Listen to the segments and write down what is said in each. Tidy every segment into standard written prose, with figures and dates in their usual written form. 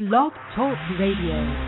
Blog Talk Radio.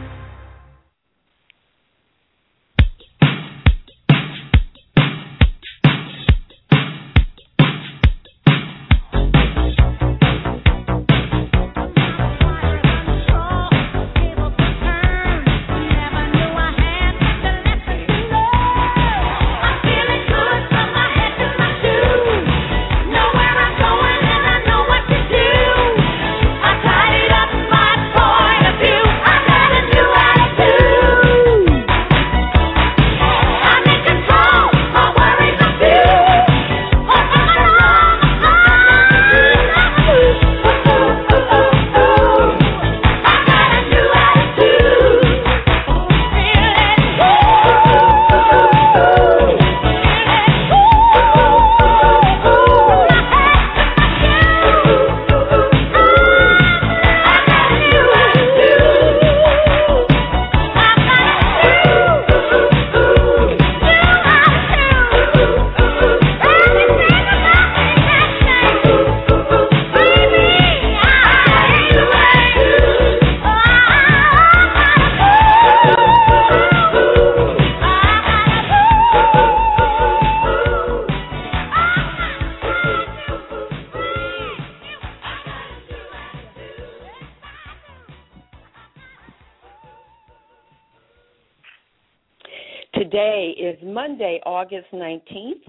Today is Monday, August 19th,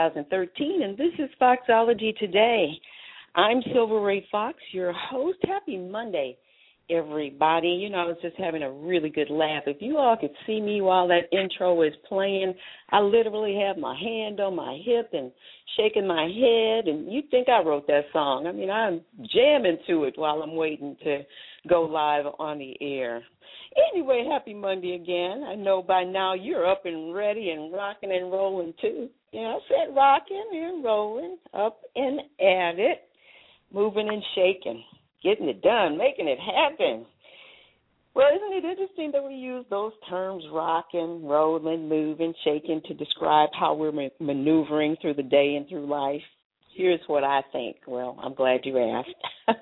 2013, and this is Foxology Today. I'm Silver Ray Fox, your host. Happy Monday, everybody. You know, I was just having a really good laugh. If you all could see me while that intro is playing, I literally have my hand on my hip and shaking my head, and you'd think I wrote that song. I mean, I'm jamming to it while I'm waiting to go live on the air. Anyway, happy Monday again. I know by now you're up and ready and rocking and rolling too. Yeah, I said rocking and rolling, up and at it, moving and shaking, getting it done, making it happen. Well, isn't it interesting that we use those terms, rocking, rolling, moving, shaking, to describe how we're maneuvering through the day and through life? Here's what I think. Well, I'm glad you asked.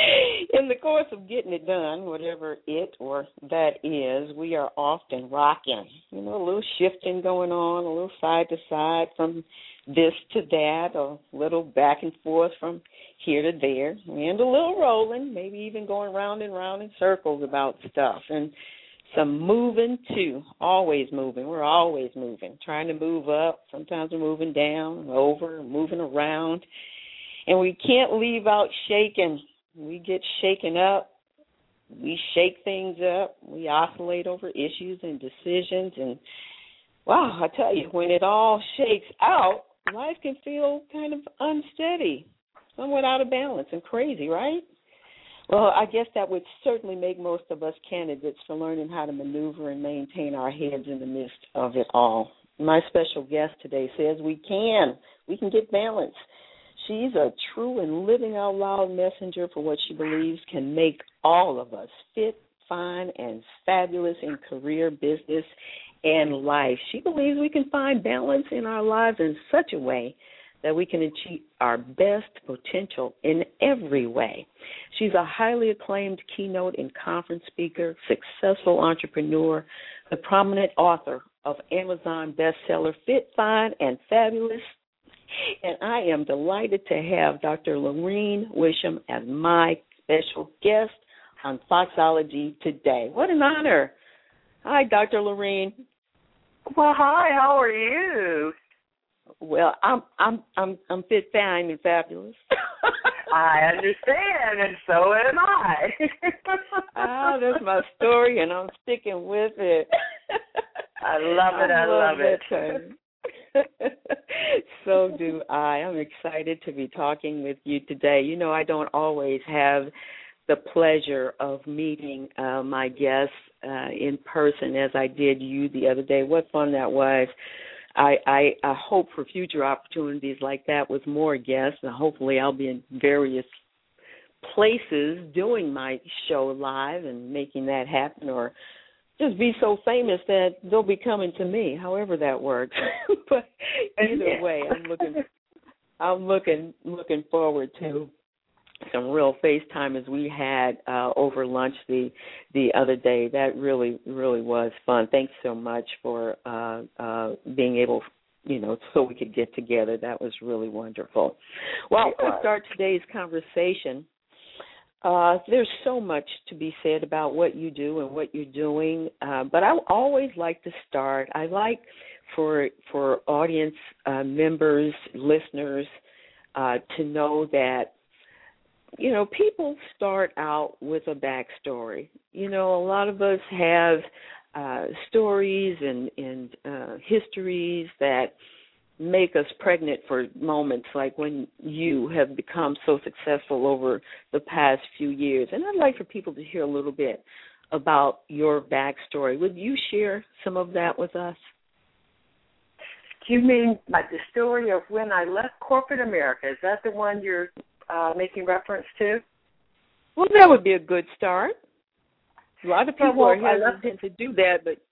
In the course of getting it done, whatever it or that is, we are often rocking. You know, a little shifting going on, a little side to side from this to that, a little back and forth from here to there, and a little rolling, maybe even going round and round in circles about stuff. And some moving, too, always moving. We're always moving, trying to move up. Sometimes we're moving down, over, moving around. And we can't leave out shaking. We get shaken up. We shake things up. We oscillate over issues and decisions. And, wow, I tell you, when it all shakes out, life can feel kind of unsteady, somewhat out of balance and crazy, right? Well, I guess that would certainly make most of us candidates for learning how to maneuver and maintain our heads in the midst of it all. My special guest today says we can get balance. She's a true and living out loud messenger for what she believes can make all of us fit, fine, and fabulous in career, business, and life. She believes we can find balance in our lives in such a way that we can achieve our best potential in every way. She's a highly acclaimed keynote and conference speaker, successful entrepreneur, the prominent author of Amazon bestseller Fit, Fine, and Fabulous. And I am delighted to have Dr. Lorene Wisham as my special guest on Foxology Today. What an honor. Hi, Dr. Lorene. Well, hi, how are you? Well, I'm fit, fine, and fabulous. I understand, and so am I. That's my story, and I'm sticking with it. I love it. I love it. So do I. I'm excited to be talking with you today. You know, I don't always have the pleasure of meeting my guests in person as I did you the other day. What fun that was. I hope for future opportunities like that with more guests, and hopefully I'll be in various places doing my show live and making that happen, or just be so famous that they'll be coming to me, however that works. But either way, I'm looking forward to some real FaceTime as we had over lunch the other day. That really was fun. Thanks so much for being able, so we could get together. That was really wonderful. Well, we'll start today's conversation. There's so much to be said about what you do and what you're doing, but I always like to start. I like for audience members, listeners, to know that, people start out with a backstory. A lot of us have stories and histories that make us pregnant for moments like when you have become so successful over the past few years. And I'd like for people to hear a little bit about your backstory. Would you share some of that with us? Do you mean the story of when I left corporate America? Is that the one you're making reference to? Well, that would be a good start. A lot of people are hesitant to do that, but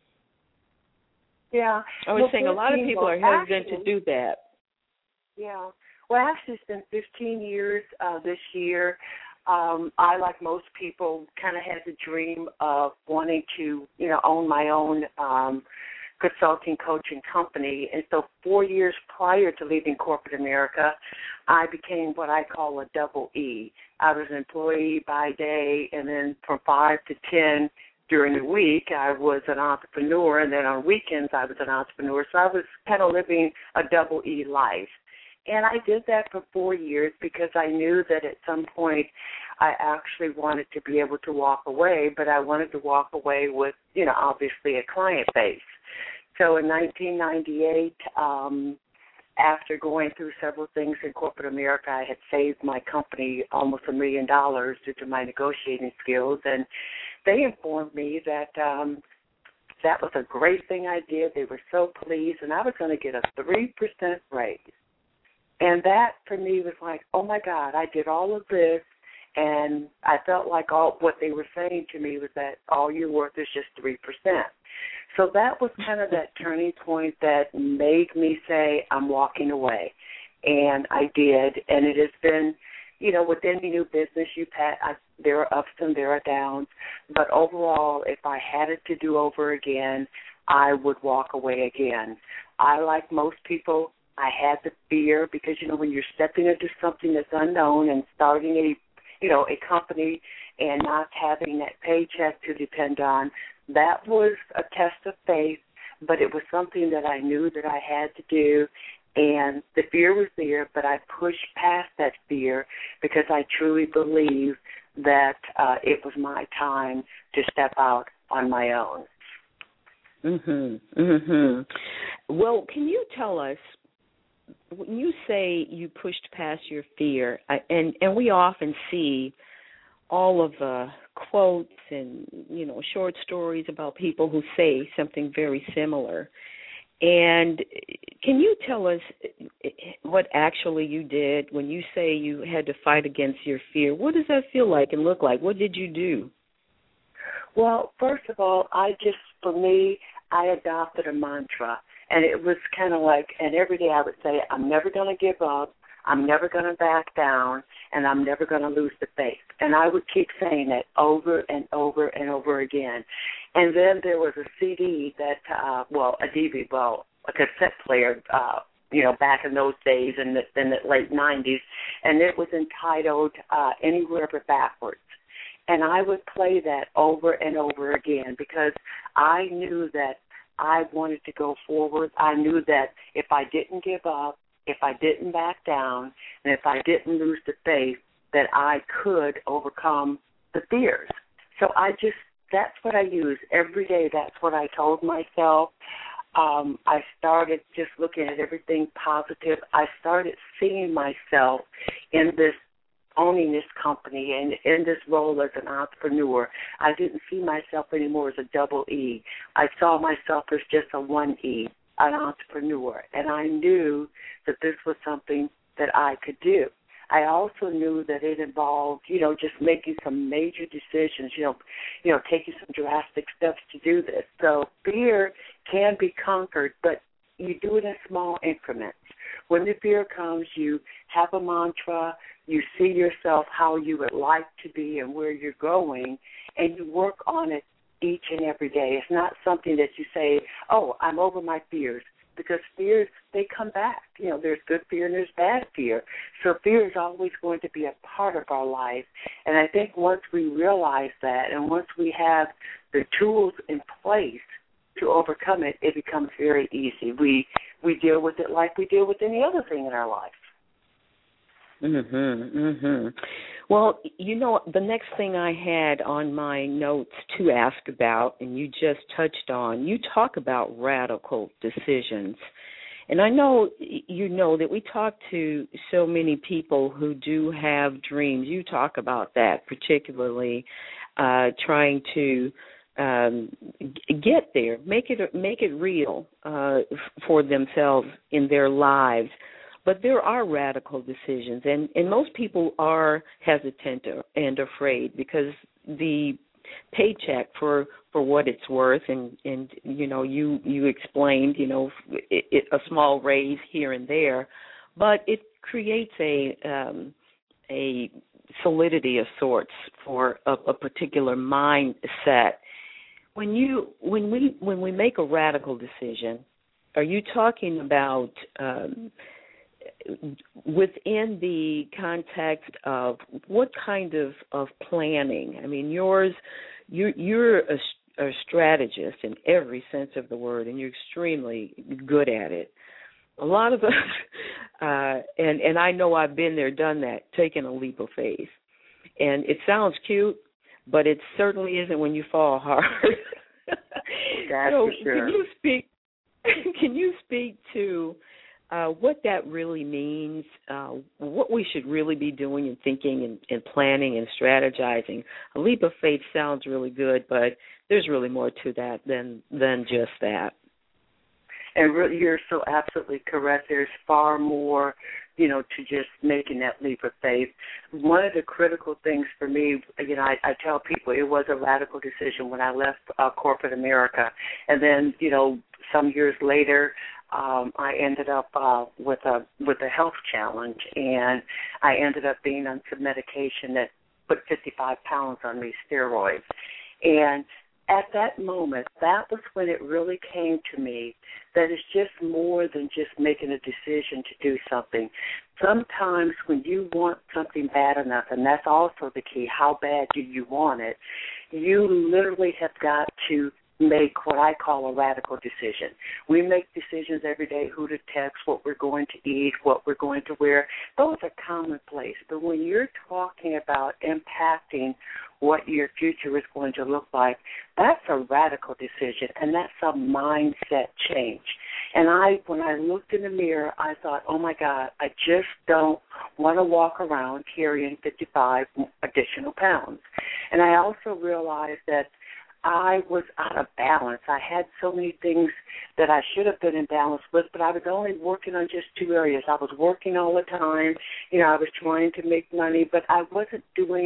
yeah. I was saying a lot of people are hesitant to do that. Yeah. Well, actually, it's been 15 years this year. I, like most people, kind of had the dream of wanting to, own my own consulting coaching company. And so 4 years prior to leaving corporate America, I became what I call a double E. I was an employee by day, and then from 5 to 10 during the week, I was an entrepreneur, and then on weekends, I was an entrepreneur. So I was kind of living a double E life. And I did that for 4 years because I knew that at some point I actually wanted to be able to walk away, but I wanted to walk away with, obviously a client base. So in 1998, after going through several things in corporate America, I had saved my company almost $1 million due to my negotiating skills, and they informed me that that was a great thing I did. They were so pleased, and I was going to get a 3% raise. And that, for me, was like, oh, my God, I did all of this, and I felt like what they were saying to me was that all you're worth is just 3%. So that was kind of that turning point that made me say, I'm walking away. And I did, and it has been, with any new business there are ups and there are downs. But overall, if I had it to do over again, I would walk away again. I, like most people, I had the fear because, when you're stepping into something that's unknown and starting a company and not having that paycheck to depend on, that was a test of faith, but it was something that I knew that I had to do, and the fear was there, but I pushed past that fear because I truly believe that it was my time to step out on my own. Well, can you tell us, when you say you pushed past your fear, and we often see all of the quotes and, short stories about people who say something very similar. And can you tell us what actually you did when you say you had to fight against your fear? What does that feel like and look like? What did you do? Well, first of all, for me, I adopted a mantra. And it was kind of like, and every day I would say, I'm never going to give up, I'm never going to back down, and I'm never going to lose the faith. And I would keep saying that over and over and over again. And then there was a CD that, a cassette player, back in those days in the late 90s, and it was entitled Anywhere But Backwards. And I would play that over and over again because I knew that I wanted to go forward. I knew that if I didn't give up, if I didn't back down, and if I didn't lose the faith, that I could overcome the fears. So that's what I use every day. That's what I told myself. I started just looking at everything positive. I started seeing myself in this, owning this company and in this role as an entrepreneur. I didn't see myself anymore as a double E. I saw myself as just a 1E, an entrepreneur. And I knew that this was something that I could do. I also knew that it involved, just making some major decisions, taking some drastic steps to do this. So fear can be conquered, but you do it in small increments. When the fear comes, you have a mantra, you see yourself how you would like to be and where you're going, and you work on it each and every day. It's not something that you say, oh, I'm over my fears, because fears, they come back. You know, there's good fear and there's bad fear. So fear is always going to be a part of our life. And I think once we realize that and once we have the tools in place to overcome it, it becomes very easy. We deal with it like we deal with any other thing in our life. Well, you know, the next thing I had on my notes to ask about, and you just touched on, you talk about radical decisions. And I know, you know, that we talk to so many people who do have dreams. You talk about that, particularly trying to get there, make it real for themselves in their lives. But there are radical decisions, and most people are hesitant and afraid because the paycheck, for what it's worth, and you know, you explained, you know, a small raise here and there, but it creates a solidity of sorts for a particular mindset. When we make a radical decision, are you talking about within the context of what kind of planning? I mean, you're a strategist in every sense of the word, and you're extremely good at it. A lot of us, and I know I've been there, done that, taken a leap of faith. And it sounds cute, but it certainly isn't when you fall hard. That's for sure. Can you speak to what that really means, what we should really be doing and thinking and planning and strategizing? A leap of faith sounds really good, but there's really more to that than just that. And you're so absolutely correct. There's far more, you know, to just making that leap of faith. One of the critical things for me, you know, I tell people it was a radical decision when I left corporate America. And then, you know, some years later, I ended up with a health challenge, and I ended up being on some medication that put 55 pounds on me, steroids. And at that moment, that was when it really came to me that it's just more than just making a decision to do something. Sometimes when you want something bad enough, and that's also the key, how bad do you want it, you literally have got to make what I call a radical decision. We make decisions every day, who to text, what we're going to eat, what we're going to wear. Those are commonplace. But when you're talking about impacting what your future is going to look like, that's a radical decision, and that's a mindset change. And when I looked in the mirror, I thought, oh, my God, I just don't want to walk around carrying 55 additional pounds. And I also realized that I was out of balance. I had so many things that I should have been in balance with, but I was only working on just two areas. I was working all the time. You know, I was trying to make money, but I wasn't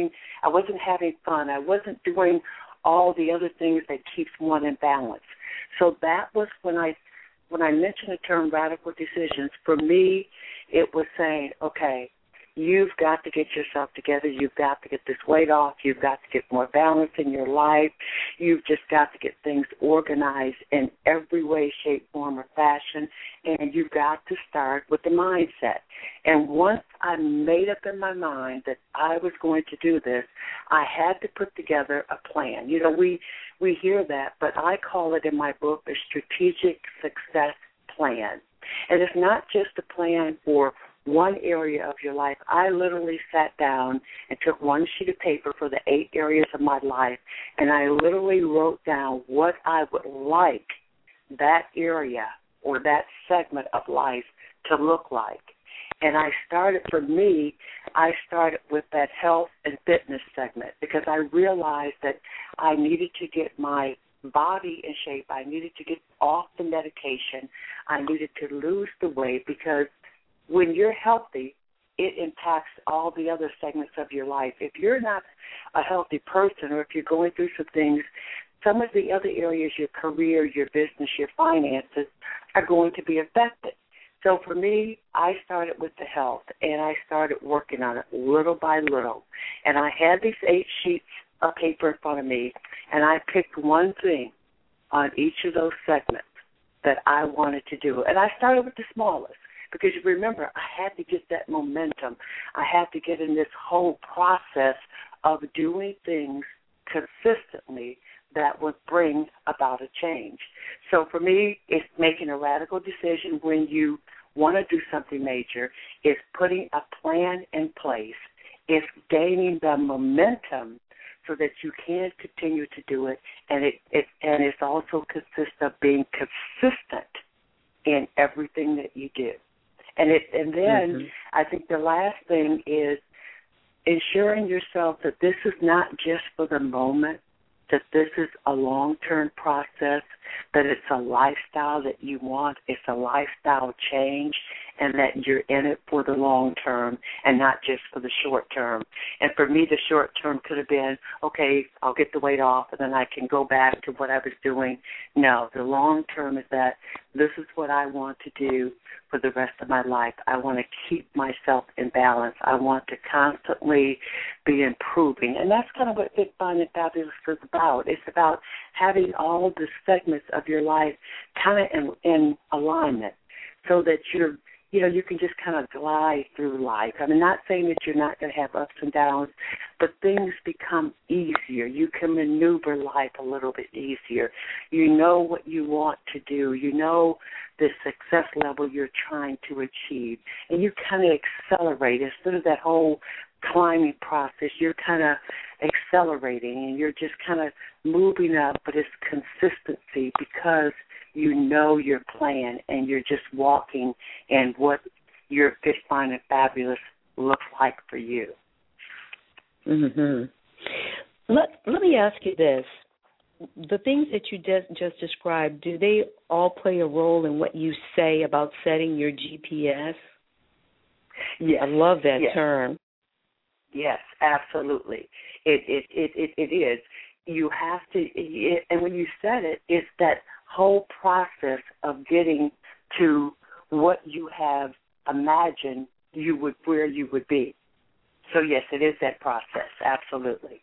having fun. I wasn't doing all the other things that keeps one in balance. So that was when I mentioned the term radical decisions, for me, it was saying, okay, you've got to get yourself together. You've got to get this weight off. You've got to get more balance in your life. You've just got to get things organized in every way, shape, form, or fashion. And you've got to start with the mindset. And once I made up in my mind that I was going to do this, I had to put together a plan. You know, we hear that, but I call it in my book a strategic success plan. And it's not just a plan for one area of your life. I literally sat down and took one sheet of paper for the 8 areas of my life, and I literally wrote down what I would like that area or that segment of life to look like. And I started with that health and fitness segment because I realized that I needed to get my body in shape. I needed to get off the medication. I needed to lose the weight because when you're healthy, it impacts all the other segments of your life. If you're not a healthy person or if you're going through some things, some of the other areas, your career, your business, your finances, are going to be affected. So for me, I started with the health, and I started working on it little by little. And I had these 8 sheets of paper in front of me, and I picked one thing on each of those segments that I wanted to do. And I started with the smallest because, you remember, I had to get that momentum. I had to get in this whole process of doing things consistently that would bring about a change. So for me, it's making a radical decision when you want to do something major. It's putting a plan in place. It's gaining the momentum so that you can continue to do it, and it's also consists of being consistent in everything that you do. And then I think the last thing is ensuring yourself that this is not just for the moment, that this is a long-term process, that it's a lifestyle that you want, it's a lifestyle change, and that you're in it for the long term and not just for the short term. And for me, the short term could have been, okay, I'll get the weight off and then I can go back to what I was doing. No, the long term is that this is what I want to do for the rest of my life. I want to keep myself in balance. I want to constantly be improving. And that's kind of what Fit, Fine, and Fabulous is about. It's about having all of the segments of your life kind of in alignment so that you can just kind of glide through life. I'm not saying that you're not going to have ups and downs, but things become easier. You can maneuver life a little bit easier. You know what you want to do. You know the success level you're trying to achieve, and you kind of accelerate. Instead of that whole climbing process, you're kind of accelerating, and you're just kind of moving up, but it's consistency because you know your plan and you're just walking in what your Fit, Fine, and Fabulous looks like for you. Mm-hmm. Let me ask you this. The things that you just described, do they all play a role in what you say about setting your GPS? Yes. I love that term. Yes, absolutely. It is. You have to, and when you said it, it's that whole process of getting to what you have imagined where you would be. So yes, it is that process, absolutely.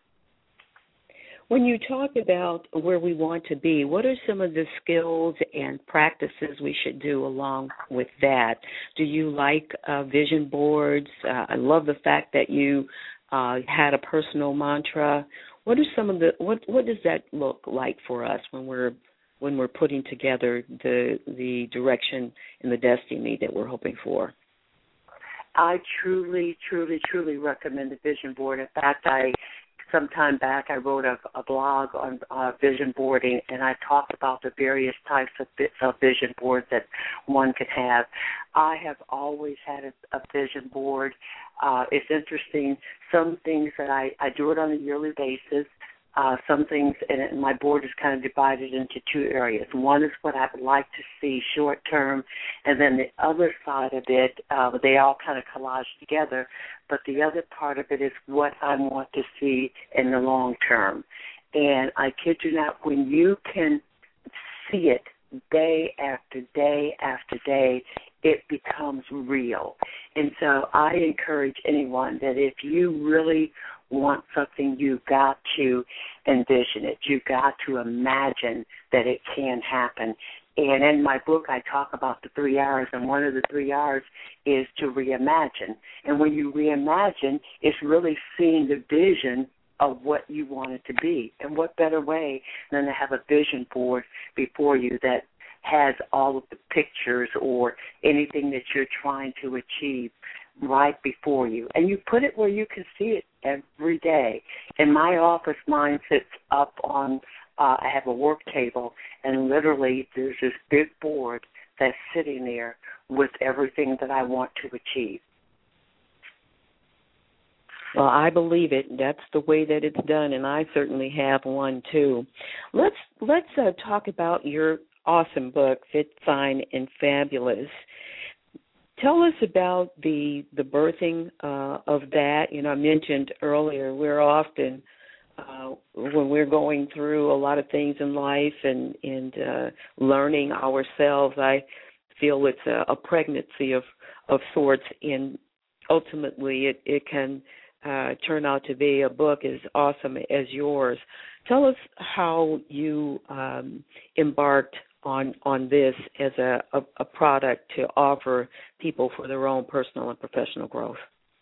When you talk about where we want to be, what are some of the skills and practices we should do along with that? Do you like vision boards? I love the fact that you had a personal mantra. What are some of what does that look like for us when we're putting together the direction and the destiny that we're hoping for? I truly, truly, truly recommend the vision board. In fact, some time back, I wrote a blog on vision boarding, and I talked about the various types of vision boards that one could have. I have always had a vision board. It's interesting. Some things that I do it on a yearly basis. Some things, and my board is kind of divided into 2 areas. One is what I would like to see short term, and then the other side of it, they all kind of collage together, but the other part of it is what I want to see in the long term. And I kid you not, when you can see it day after day after day, it becomes real. And so I encourage anyone that if you really want something, you've got to envision it. You've got to imagine that it can happen. And in my book, I talk about the 3 R's, and one of the 3 R's is to reimagine. And when you reimagine, it's really seeing the vision of what you want it to be. And what better way than to have a vision board before you that has all of the pictures or anything that you're trying to achieve right before you. And you put it where you can see it every day. In my office, mine sits up on, I have a work table, and literally there's this big board that's sitting there with everything that I want to achieve. Well, I believe it. That's the way that it's done, and I certainly have one too. Let's talk about your awesome book, Fit, Fine, and Fabulous. Tell us about the birthing of that. You know, I mentioned earlier we're often when we're going through a lot of things in life and learning ourselves. I feel it's a pregnancy of sorts, and ultimately it can turn out to be a book as awesome as yours. Tell us how you embarked on this as a product to offer people for their own personal and professional growth.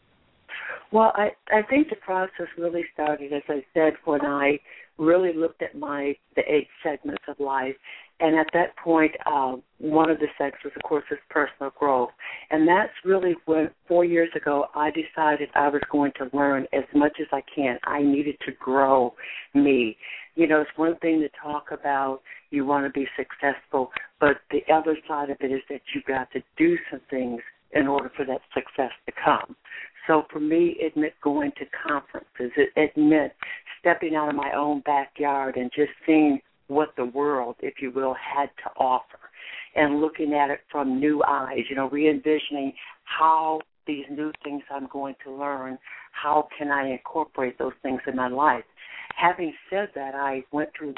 Well, I think the process really started, as I said, when I really looked at the 8 segments of life. And at that point, one of the segments, of course, is personal growth. And that's really when 4 years ago I decided I was going to learn as much as I can. I needed to grow me. You know, it's one thing to talk about you want to be successful, but the other side of it is that you got to do some things in order for that success to come. So for me, it meant going to conferences. It meant stepping out of my own backyard and just seeing what the world, if you will, had to offer, and looking at it from new eyes, you know, re-envisioning how these new things I'm going to learn, how can I incorporate those things in my life. Having said that, I went through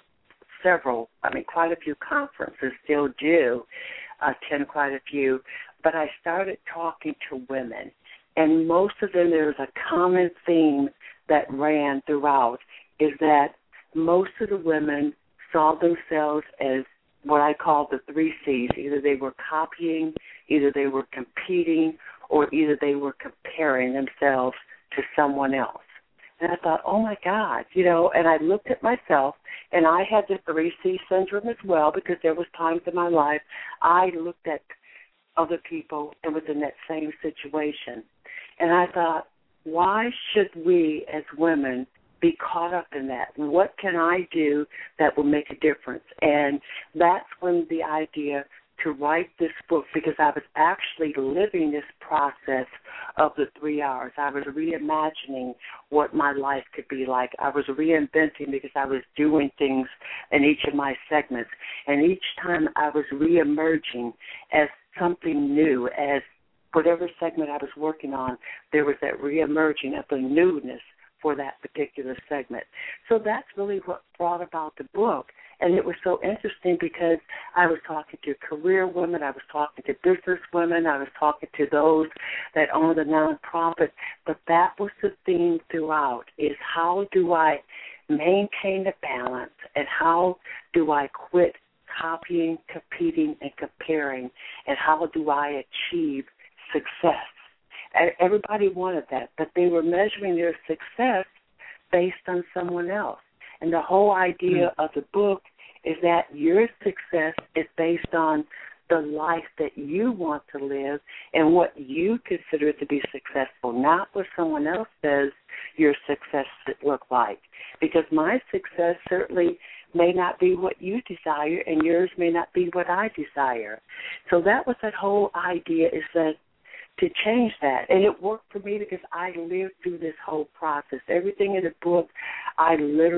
quite a few conferences, still do, attend quite a few, but I started talking to women, and most of them, there was a common theme that ran throughout, is that most of the women saw themselves as what I call the 3 C's. Either they were copying, either they were competing, or either they were comparing themselves to someone else. And I thought, oh, my God, you know, and I looked at myself, and I had the 3C syndrome as well, because there was times in my life I looked at other people and was in that same situation. And I thought, why should we as women be caught up in that? What can I do that will make a difference? And that's when the idea to write this book, because I was actually living this process of the 3 R's. I was reimagining what my life could be like. I was reinventing because I was doing things in each of my segments. And each time I was reemerging as something new, as whatever segment I was working on, there was that reemerging of the newness for that particular segment. So that's really what brought about the book. And it was so interesting because I was talking to career women, I was talking to business women, I was talking to those that own the nonprofit, but that was the theme throughout, is how do I maintain the balance and how do I quit copying, competing, and comparing, and how do I achieve success? Everybody wanted that, but they were measuring their success based on someone else. And the whole idea of the book is that your success is based on the life that you want to live and what you consider to be successful, not what someone else says your success should look like. Because my success certainly may not be what you desire, and yours may not be what I desire. So that was that whole idea, is that to change that. And it worked for me because I lived through this whole process. Everything in the book, I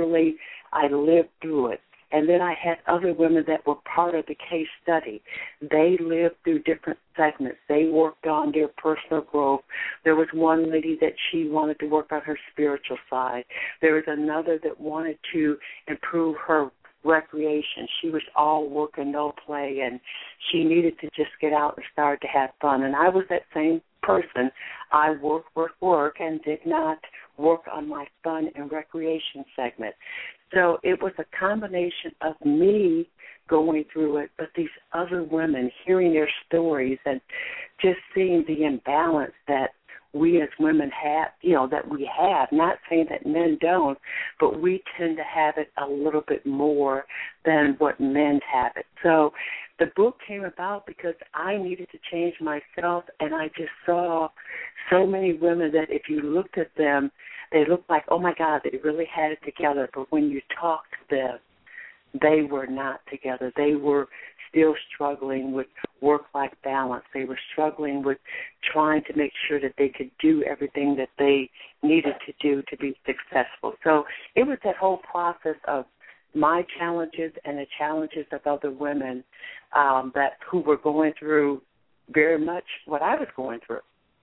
lived through it. And then I had other women that were part of the case study. They lived through different segments. They worked on their personal growth. There was one lady that she wanted to work on her spiritual side. There was another that wanted to improve her recreation. She was all work and no play, and she needed to just get out and start to have fun. And I was that same person. I work, and did not work on my fun and recreation segment. So it was a combination of me going through it, but these other women, hearing their stories and just seeing the imbalance that we as women have, that we have, not saying that men don't, but we tend to have it a little bit more than what men have it. So the book came about because I needed to change myself, and I just saw so many women that if you looked at them, they looked like, oh, my God, they really had it together. But when you talked to them, they were not together. They were still struggling with work-life balance. They were struggling with trying to make sure that they could do everything that they needed to do to be successful. So it was that whole process of my challenges and the challenges of other women who were going through very much what I was going through.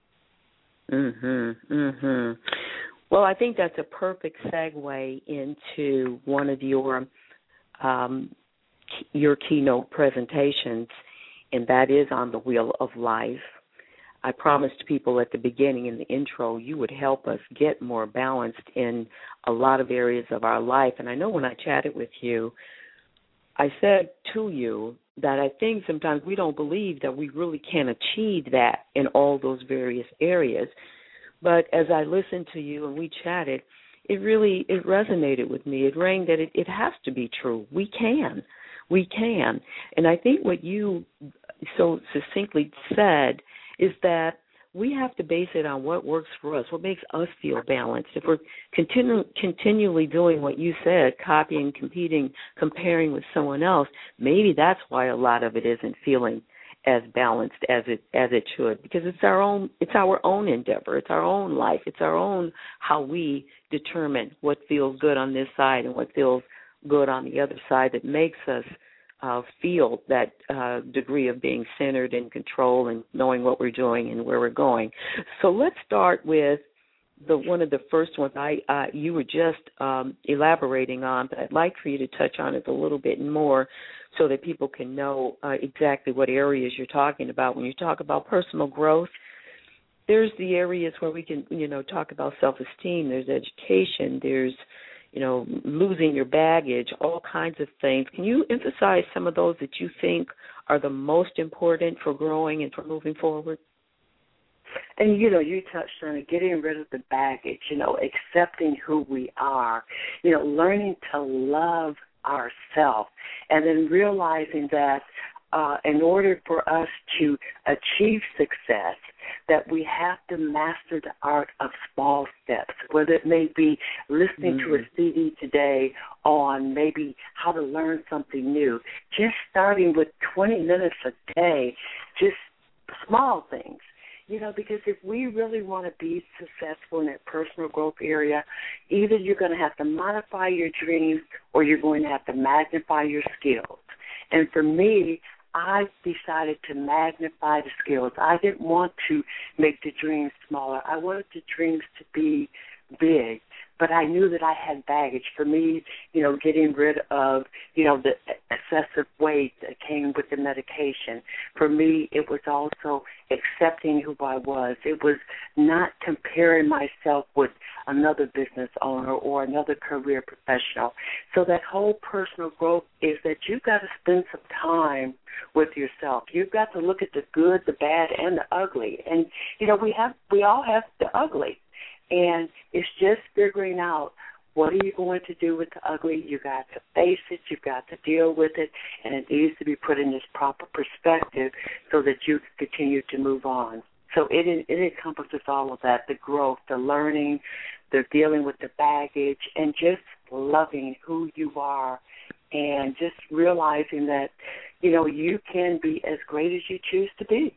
Well, I think that's a perfect segue into one of your keynote presentations, and that is on the wheel of life. I promised people at the beginning in the intro you would help us get more balanced in a lot of areas of our life. And I know when I chatted with you, I said to you that I think sometimes we don't believe that we really can achieve that in all those various areas. But as I listened to you and we chatted, it resonated with me. It rang that it has to be true. We can. And I think what you so succinctly said is that we have to base it on what works for us, what makes us feel balanced. If we're continually doing what you said, copying, competing, comparing with someone else, maybe that's why a lot of it isn't feeling as balanced as it should, because it's our own endeavor, it's our own life, it's our own how we determine what feels good on this side and what feels good on the other side that makes us feel that degree of being centered and control and knowing what we're doing and where we're going. So let's start with one of the first ones you were just elaborating on, but I'd like for you to touch on it a little bit more so that people can know exactly what areas you're talking about. When you talk about personal growth, there's the areas where we can, talk about self-esteem. There's education. There's losing your baggage, all kinds of things. Can you emphasize some of those that you think are the most important for growing and for moving forward? And, you touched on it, getting rid of the baggage, accepting who we are, learning to love ourselves, and then realizing that in order for us to achieve success, that we have to master the art of small steps, whether it may be listening to a CD today on maybe how to learn something new, just starting with 20 minutes a day, just small things. Because if we really want to be successful in that personal growth area, either you're going to have to modify your dreams or you're going to have to magnify your skills. And for me, I decided to magnify the skills. I didn't want to make the dreams smaller. I wanted the dreams to be big, but I knew that I had baggage. For me, getting rid of, the excessive weight that came with the medication. For me, it was also accepting who I was. It was not comparing myself with another business owner or another career professional. So that whole personal growth is that you've got to spend some time with yourself. You've got to look at the good, the bad, and the ugly. And, we all have the ugly. And it's just figuring out what are you going to do with the ugly. You got to face it. You've got to deal with it. And it needs to be put in this proper perspective so that you can continue to move on. So it encompasses all of that, the growth, the learning, the dealing with the baggage, and just loving who you are and just realizing that, you can be as great as you choose to be.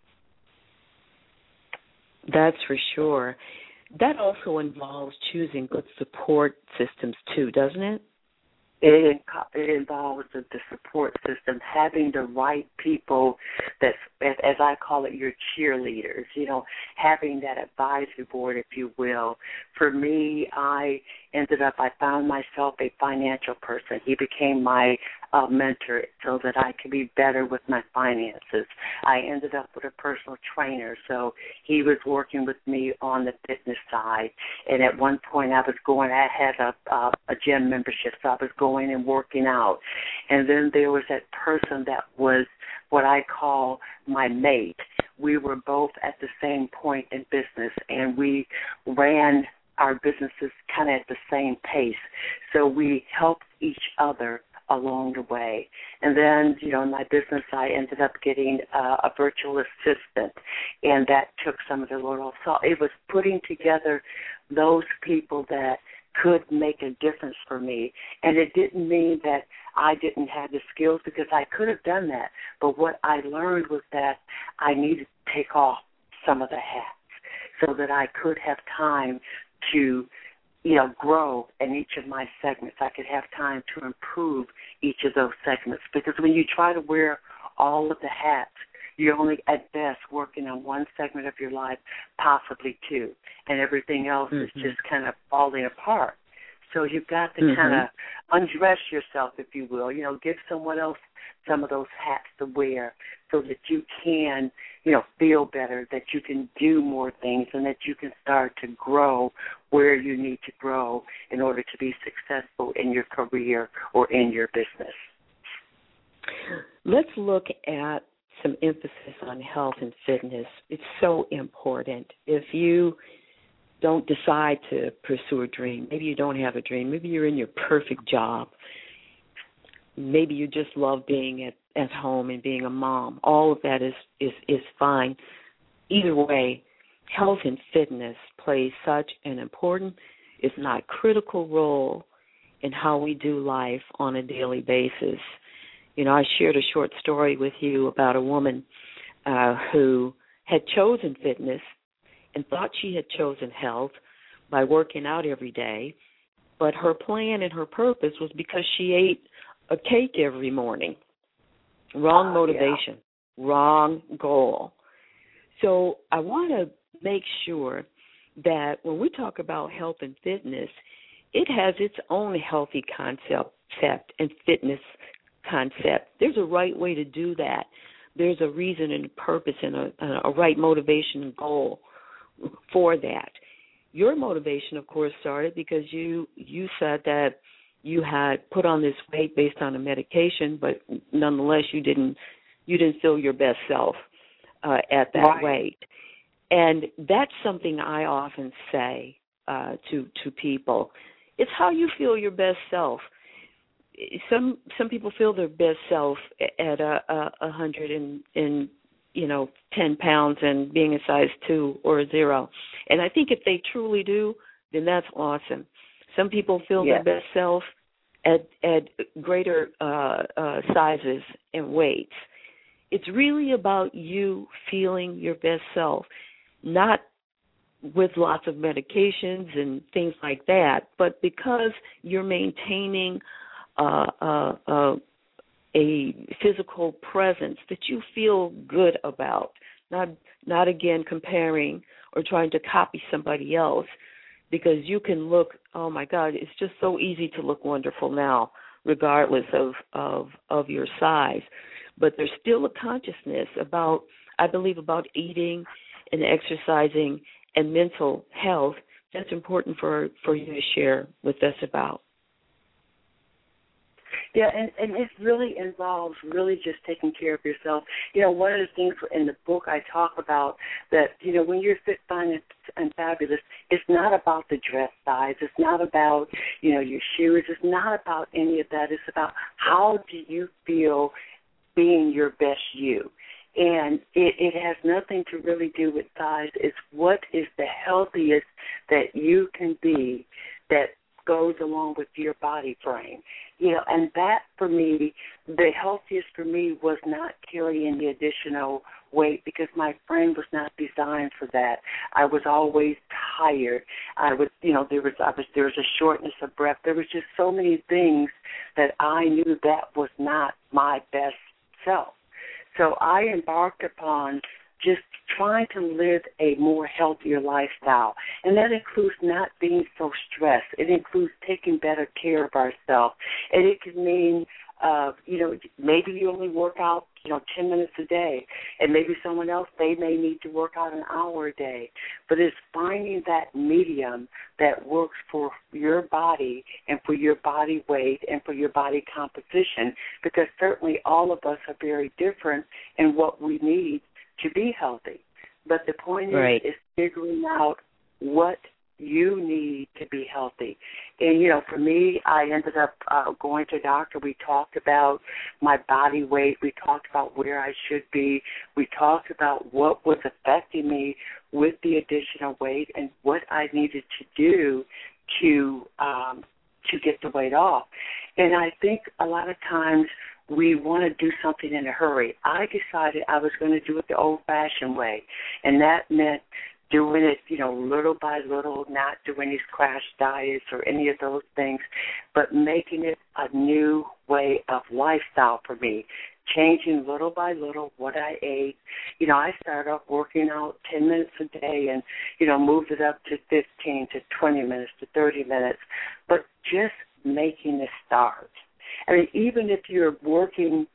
That's for sure. That also involves choosing good support systems too, doesn't it? It involves the support system, having the right people that, as I call it, your cheerleaders, having that advisory board, if you will. For me, I found myself a financial person. He became my mentor so that I could be better with my finances. I ended up with a personal trainer, so he was working with me on the fitness side. And at one point I had a gym membership, so I was going and working out. And then there was that person that was what I call my mate. We were both at the same point in business, and we ran our businesses kind of at the same pace. So we helped each other along the way. And then, in my business, I ended up getting a virtual assistant, and that took some of the load off. So it was putting together those people that could make a difference for me. And it didn't mean that I didn't have the skills, because I could have done that. But what I learned was that I needed to take off some of the hats so that I could have time to grow in each of my segments. I could have time to improve each of those segments, because when you try to wear all of the hats, you're only at best working on one segment of your life, possibly two, and everything else is just kind of falling apart. So you've got to kind of undress yourself, if you will, give someone else some of those hats to wear so that you can, feel better, that you can do more things, and that you can start to grow where you need to grow in order to be successful in your career or in your business. Let's look at some emphasis on health and fitness. It's so important. If you don't decide to pursue a dream, maybe you don't have a dream, maybe you're in your perfect job, maybe you just love being at home and being a mom, all of that is fine. Either way, health and fitness plays such an important, if not critical, role in how we do life on a daily basis. I shared a short story with you about a woman who had chosen fitness and thought she had chosen health by working out every day, but her plan and her purpose was because she ate a cake every morning. Wrong motivation, wrong goal. So I want to make sure that when we talk about health and fitness, it has its own healthy concept and fitness concept. There's a right way to do that. There's a reason and a purpose and a right motivation and goal for that. Your motivation, of course, started because you said that you had put on this weight based on a medication, but nonetheless you didn't feel your best self at that weight. And that's something I often say to people. It's how you feel your best self. Some people feel their best self at 110 pounds and being a size 2 or a 0. And I think if they truly do, then that's awesome. Some people feel their best self at greater sizes and weights. It's really about you feeling your best self, not with lots of medications and things like that, but because you're maintaining a physical presence that you feel good about, not again comparing or trying to copy somebody else, because you can look, oh my God, it's just so easy to look wonderful now, regardless of your size. But there's still a consciousness about eating and exercising and mental health that's important for you to share with us about. Yeah, and it really involves really just taking care of yourself. One of the things in the book I talk about that, when you're fit, fine, and fabulous, it's not about the dress size. It's not about, your shoes. It's not about any of that. It's about how do you feel being your best you. And it has nothing to really do with size. It's what is the healthiest that you can be that goes along with your body frame. And that for me, the healthiest for me was not carrying the additional weight because my frame was not designed for that. I was always tired. There was a shortness of breath. There was just so many things that I knew that was not my best self. So I embarked upon just trying to live a more healthier lifestyle. And that includes not being so stressed. It includes taking better care of ourselves. And it could mean, maybe you only work out, 10 minutes a day. And maybe someone else, they may need to work out an hour a day. But it's finding that medium that works for your body and for your body weight and for your body composition, because certainly all of us are very different in what we need to be healthy. But the point is figuring out what you need to be healthy. And, for me, I ended up going to a doctor. We talked about my body weight. We talked about where I should be. We talked about what was affecting me with the additional weight and what I needed to do to get the weight off. And I think a lot of times we want to do something in a hurry. I decided I was going to do it the old-fashioned way, and that meant doing it, little by little, not doing these crash diets or any of those things, but making it a new way of lifestyle for me, changing little by little what I ate. I started off working out 10 minutes a day and, moved it up to 15 to 20 minutes to 30 minutes, but just making a start. I mean, even if you're working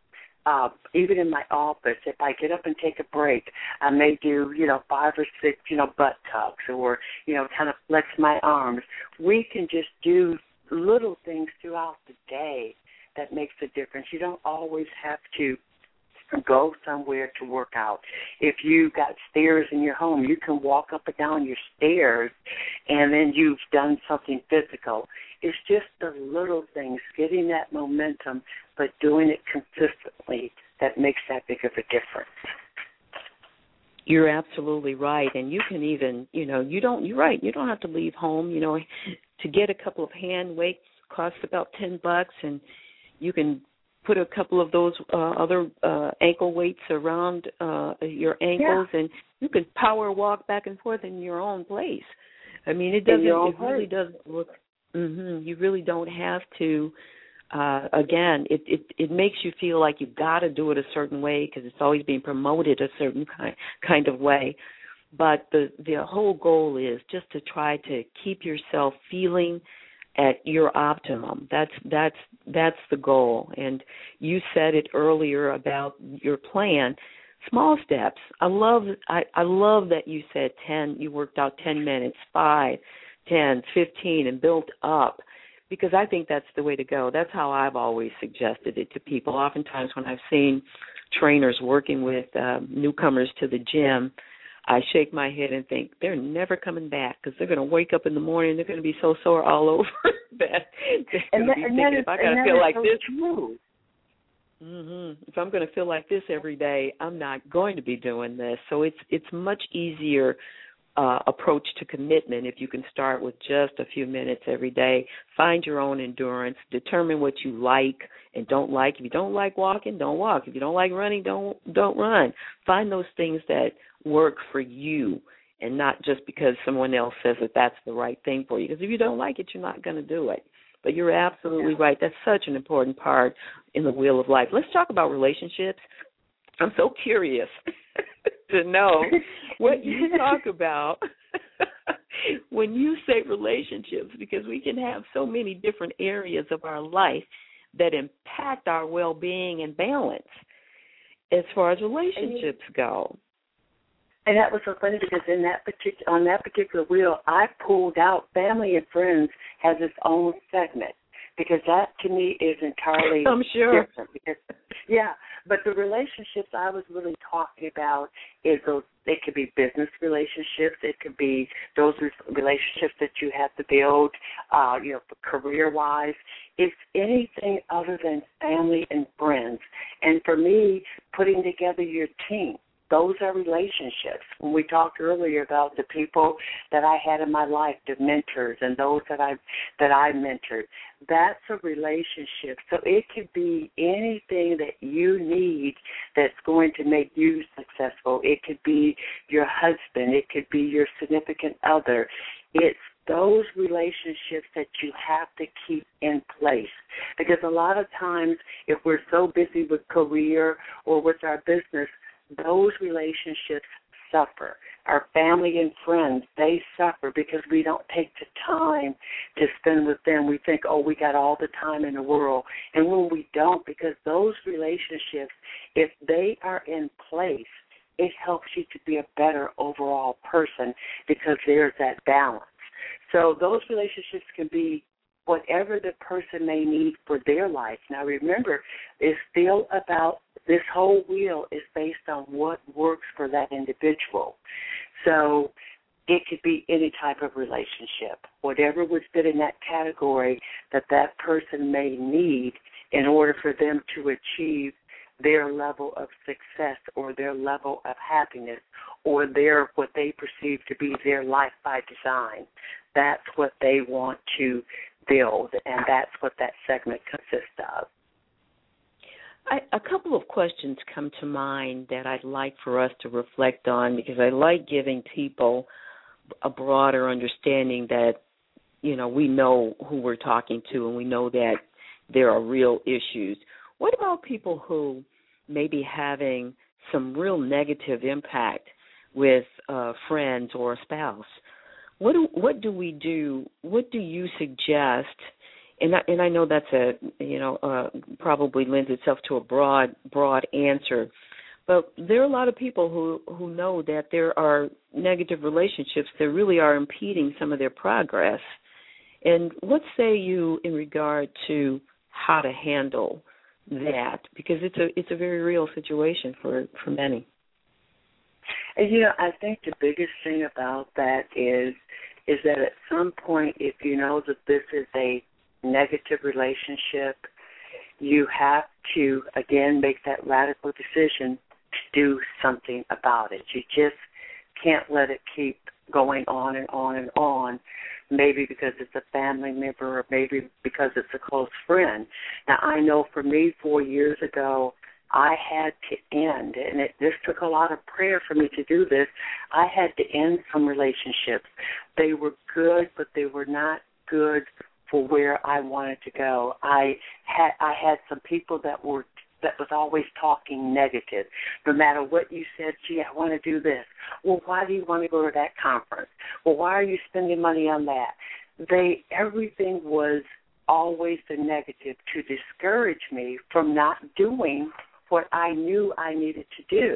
even in my office, if I get up and take a break, I may do, 5 or 6, butt tucks or, kind of flex my arms. We can just do little things throughout the day that makes a difference. You don't always have to go somewhere to work out. If you've got stairs in your home, you can walk up and down your stairs, and then you've done something physical. It's just the little things, getting that momentum, but doing it consistently that makes that big of a difference. You're absolutely right, and you can even, you're right, you don't have to leave home, to get a couple of hand weights costs about $10, and you can put a couple of those other ankle weights around your ankles, and you can power walk back and forth in your own place. I mean, it really doesn't look. You really don't have to. Again, it makes you feel like you've got to do it a certain way because it's always being promoted a certain kind of way. But the whole goal is just to try to keep yourself feeling at your optimum. That's the goal. And you said it earlier about your plan. Small steps. I love that you said 10. You worked out 10 minutes, 5, 10, 15, and built up. Because I think that's the way to go. That's how I've always suggested it to people. Oftentimes when I've seen trainers working with newcomers to the gym, I shake my head and think they're never coming back because they're going to wake up in the morning and they're going to be so sore all over that they're going to be thinking, if I got to feel like this, if I'm going to feel like this every day, I'm not going to be doing this. So it's much easier approach to commitment if you can start with just a few minutes every day. Find your own endurance. Determine what you like and don't like. If you don't like walking, don't walk. If you don't like running, don't run. Find those things that work for you and not just because someone else says that that's the right thing for you. Because if you don't like it, you're not going to do it. But you're absolutely right. That's such an important part in the wheel of life. Let's talk about relationships. I'm so curious to know what you talk about when you say relationships, because we can have so many different areas of our life that impact our well-being and balance as far as relationships go. And that was so funny because on that particular wheel, I pulled out family and friends has its own segment because that to me is entirely different. Because, but the relationships I was really talking about is those. It could be business relationships. It could be those relationships that you have to build, career-wise. It's anything other than family and friends. And for me, putting together your team. Those are relationships. When we talked earlier about the people that I had in my life, the mentors and those that I mentored, that's a relationship. So it could be anything that you need that's going to make you successful. It could be your husband. It could be your significant other. It's those relationships that you have to keep in place. Because a lot of times if we're so busy with career or with our business, those relationships suffer. Our family and friends, they suffer because we don't take the time to spend with them. We think, we got all the time in the world. And when we don't, because those relationships, if they are in place, it helps you to be a better overall person because there's that balance. So those relationships can be whatever the person may need for their life. Now remember, it's still about this whole wheel is based on what works for that individual. So it could be any type of relationship, whatever would fit in that category that person may need in order for them to achieve their level of success or their level of happiness or what they perceive to be their life by design. That's what they want to build, and that's what that segment consists of. A couple of questions come to mind that I'd like for us to reflect on because I like giving people a broader understanding that, we know who we're talking to and we know that there are real issues. What about people who may be having some real negative impact with friends or a spouse? What do we do? What do you suggest And I know that's probably lends itself to a broad answer. But there are a lot of people who know that there are negative relationships that really are impeding some of their progress. And what say you in regard to how to handle that? Because it's a very real situation for many. And I think the biggest thing about that is that at some point, if you know that this is a negative relationship, you have to, again, make that radical decision to do something about it. You just can't let it keep going on and on and on, maybe because it's a family member or maybe because it's a close friend. Now, I know for me 4 years ago, I had to end, and this took a lot of prayer for me to do this. I had to end some relationships. They were good, but they were not good for where I wanted to go. I had some people that was always talking negative. No matter what you said, gee, I want to do this. Well, why do you want to go to that conference? Well, why are you spending money on that? Everything was always the negative to discourage me from not doing what I knew I needed to do.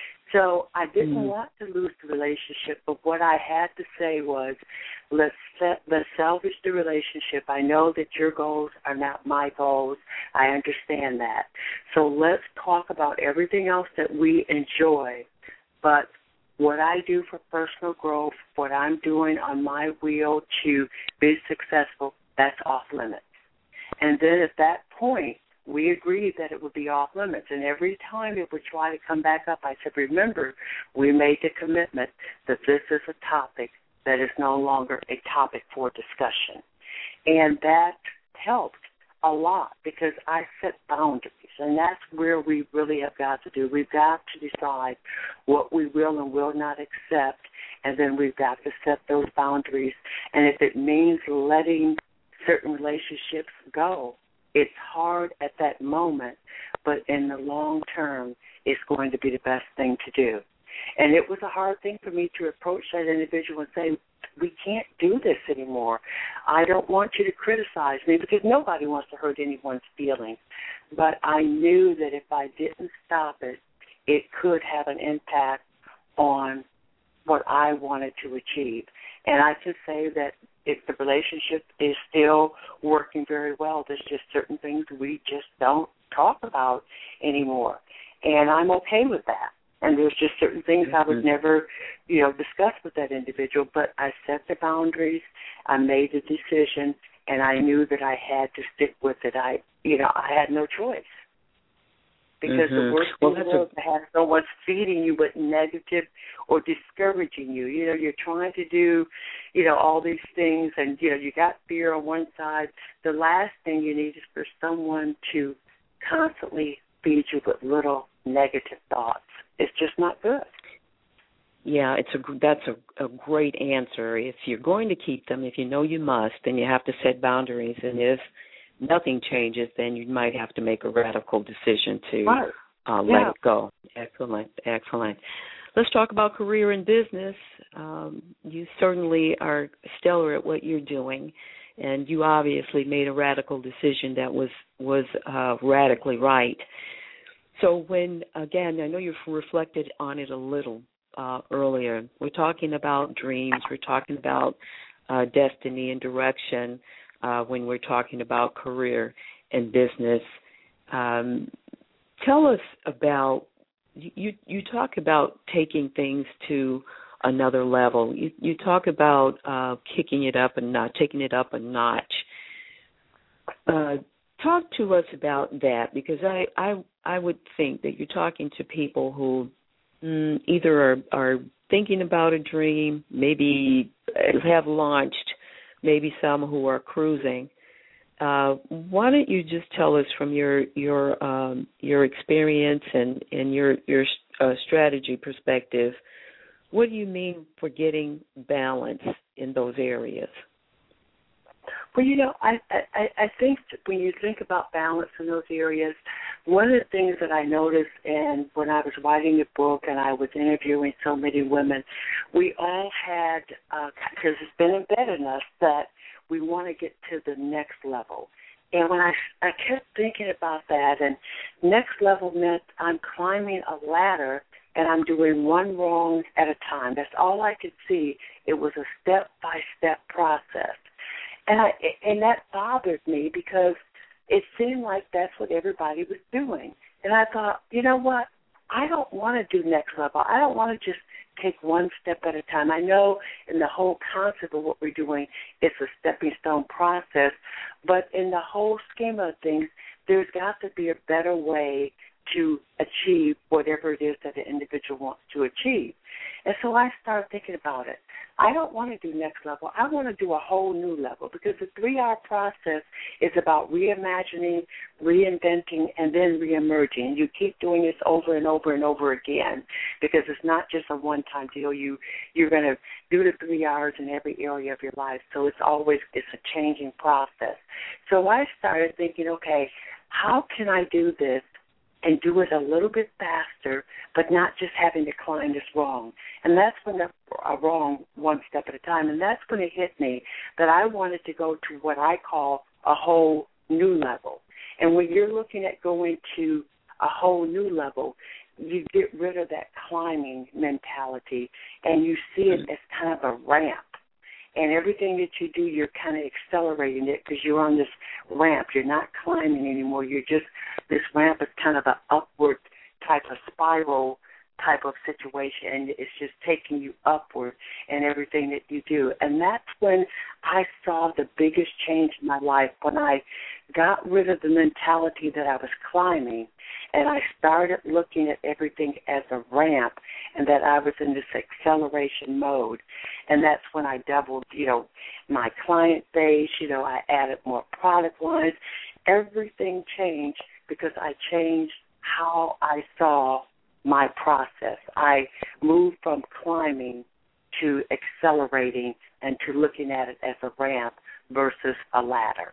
So I didn't want to lose the relationship, but what I had to say was, let's salvage the relationship. I know that your goals are not my goals. I understand that. So let's talk about everything else that we enjoy, but what I do for personal growth, what I'm doing on my wheel to be successful, that's off limits. And then at that point, we agreed that it would be off limits. And every time it would try to come back up, I said, remember, we made the commitment that this is a topic that is no longer a topic for discussion. And that helped a lot because I set boundaries. And that's where we really have got to do. We've got to decide what we will and will not accept, and then we've got to set those boundaries. And if it means letting certain relationships go, it's hard at that moment, but in the long term, it's going to be the best thing to do. And it was a hard thing for me to approach that individual and say, we can't do this anymore. I don't want you to criticize me because nobody wants to hurt anyone's feelings. But I knew that if I didn't stop it, it could have an impact on what I wanted to achieve. And I can say that if the relationship is still working very well, there's just certain things we just don't talk about anymore. And I'm okay with that. And there's just certain things I would never, discuss with that individual. But I set the boundaries, I made the decision, and I knew that I had to stick with it. I had no choice. Because the worst thing in the world is to have someone feeding you with negative or discouraging you. You're trying to do, all these things, and, you got fear on one side. The last thing you need is for someone to constantly feed you with little negative thoughts. It's just not good. Yeah, that's a great answer. If you're going to keep them, if you know you must, then you have to set boundaries. And if nothing changes, then you might have to make a radical decision to let it go. Excellent. Let's talk about career and business. You certainly are stellar at what you're doing, and you obviously made a radical decision that was radically right. So again, I know you've reflected on it a little earlier. We're talking about dreams. We're talking about destiny and direction when we're talking about career and business. Tell us about, you talk about taking things to another level. You talk about taking it up a notch. Talk to us about that, because I would think that you're talking to people who either are thinking about a dream, maybe have launched, maybe some who are cruising. Why don't you just tell us from your experience and your strategy perspective, what do you mean for getting balance in those areas? Well, I think when you think about balance in those areas, one of the things that I noticed, and when I was writing the book and I was interviewing so many women, we all had, because it's been embedded in us, that we want to get to the next level. And when I kept thinking about that, and next level meant I'm climbing a ladder and I'm doing one wrong at a time. That's all I could see. It was a step-by-step process. And that bothered me because it seemed like that's what everybody was doing. And I thought, you know what? I don't want to do next level. I don't want to just take one step at a time. I know in the whole concept of what we're doing, it's a stepping stone process, but in the whole scheme of things, there's got to be a better way to achieve whatever it is that the individual wants to achieve. And so I started thinking about it. I don't want to do next level. I want to do a whole new level because the 3R process is about reimagining, reinventing, and then reemerging. You keep doing this over and over and over again because it's not just a one-time deal. You're going to do the 3Rs in every area of your life, so it's a changing process. So I started thinking, okay, how can I do this and do it a little bit faster, but not just having to climb this wrong. And that's when a wrong one step at a time. And that's when it hit me that I wanted to go to what I call a whole new level. And when you're looking at going to a whole new level, you get rid of that climbing mentality and you see it as kind of a ramp. And everything that you do, you're kind of accelerating it because you're on this ramp. You're not climbing anymore. This ramp is kind of an upward type of spiral type of situation, and it's just taking you upward in everything that you do. And that's when I saw the biggest change in my life, when I got rid of the mentality that I was climbing, and I started looking at everything as a ramp, and that I was in this acceleration mode. And that's when I doubled, my client base, I added more product lines. Everything changed because I changed how I saw my process. I moved from climbing to accelerating and to looking at it as a ramp versus a ladder.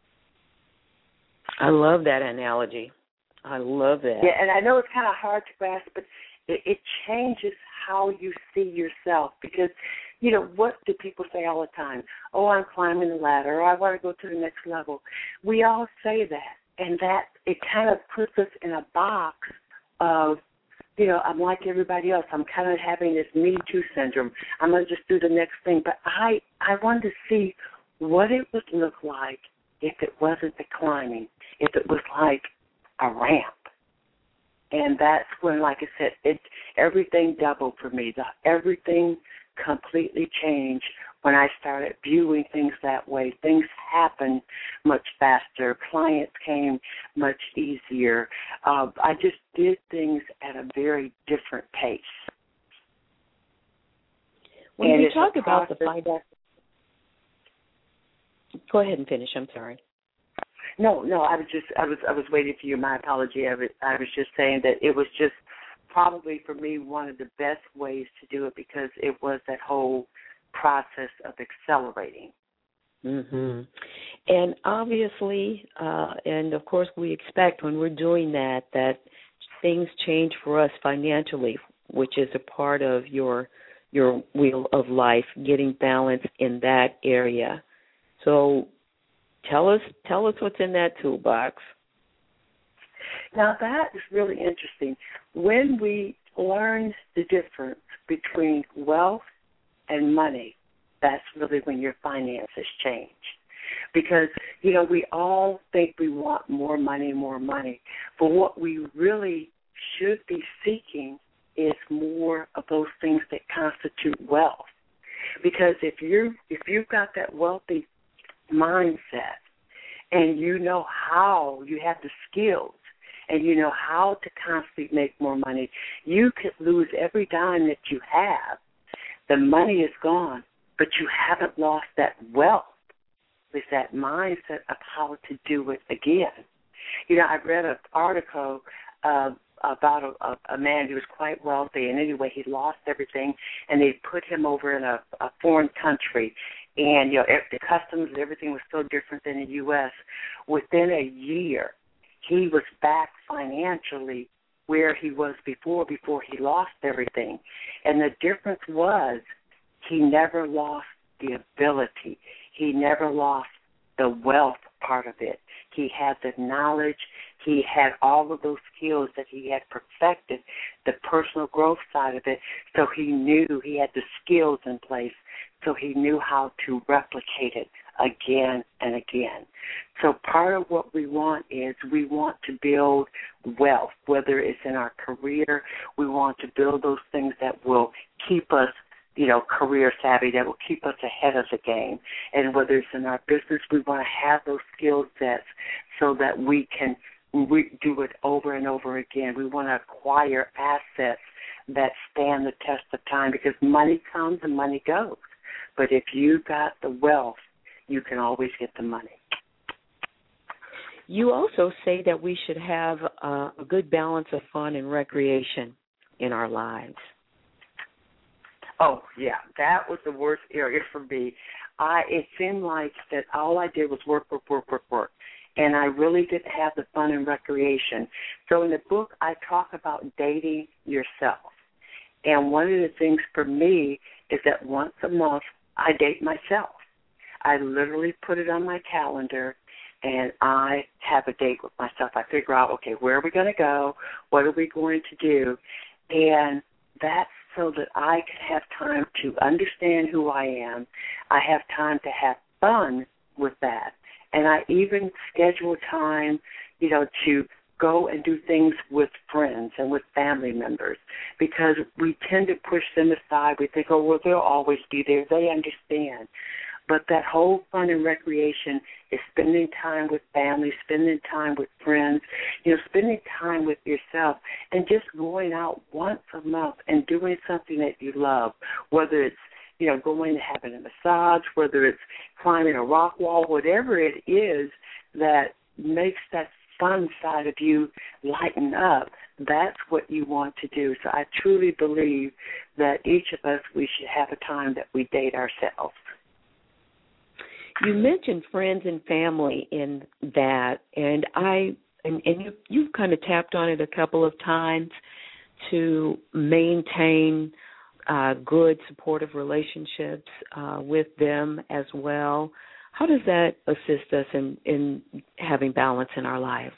I love that analogy. I love that. Yeah, and I know it's kind of hard to grasp, but it changes how you see yourself because, what do people say all the time? Oh, I'm climbing the ladder, or I want to go to the next level. We all say that, and that it kind of puts us in a box of, I'm like everybody else. I'm kind of having this Me Too syndrome. I'm going to just do the next thing. But I wanted to see what it would look like if it wasn't the climbing, if it was like a ramp. And that's when, like I said, everything doubled for me. Everything completely changed when I started viewing things that way. Things happened much faster. Clients came much easier. I just did things at a very different pace. When you talk about the finance, go ahead and finish. I'm sorry. No, I was waiting for you. My apology. I was just saying that it was just probably for me one of the best ways to do it because it was that whole process of accelerating. Mm-hmm. And obviously, and of course we expect when we're doing that things change for us financially, which is a part of your wheel of life, getting balance in that area. So tell us what's in that toolbox. Now that is really interesting. When we learn the difference between wealth and money, that's really when your finances change. Because, we all think we want more money, but what we really should be seeking is more of those things that constitute wealth. Because if you've got that wealthy mindset and you know how, you have the skills, and you know how to constantly make more money, you could lose every dime that you have. The money is gone, but you haven't lost that wealth. It's that mindset of how to do it again. I read an article about a man who was quite wealthy, and anyway, he lost everything, and they put him over in a foreign country, and the customs and everything was so different than the U.S. Within a year, he was back financially where he was before he lost everything. And the difference was he never lost the ability. he never lost the wealth part of it. He had the knowledge. He had all of those skills that he had perfected, the personal growth side of it. So he knew he had the skills in place. So he knew how to replicate it again and again. So part of what we want is we want to build wealth, whether it's in our career. We want to build those things that will keep us, career savvy, that will keep us ahead of the game. And whether it's in our business, we want to have those skill sets so that we can do it over and over again. We want to acquire assets that stand the test of time, because money comes and money goes. But if you got the wealth, you can always get the money. You also say that we should have a good balance of fun and recreation in our lives. Oh, yeah, that was the worst area for me. It seemed like that all I did was work, and I really didn't have the fun and recreation. So in the book, I talk about dating yourself. And one of the things for me is that once a month, I date myself. I literally put it on my calendar, and I have a date with myself. I figure out, okay, where are we going to go? What are we going to do? And that's so that I can have time to understand who I am. I have time to have fun with that. And I even schedule time, to go and do things with friends and with family members, because we tend to push them aside. We think, oh, well, they'll always be there. They understand. But that whole fun and recreation is spending time with family, spending time with friends, spending time with yourself, and just going out once a month and doing something that you love, whether it's, going and having a massage, whether it's climbing a rock wall, whatever it is that makes that fun side of you lighten up, that's what you want to do. So I truly believe that each of us, we should have a time that we date ourselves. You mentioned friends and family in that, and you've kind of tapped on it a couple of times, to maintain good, supportive relationships with them as well. How does that assist us in having balance in our life?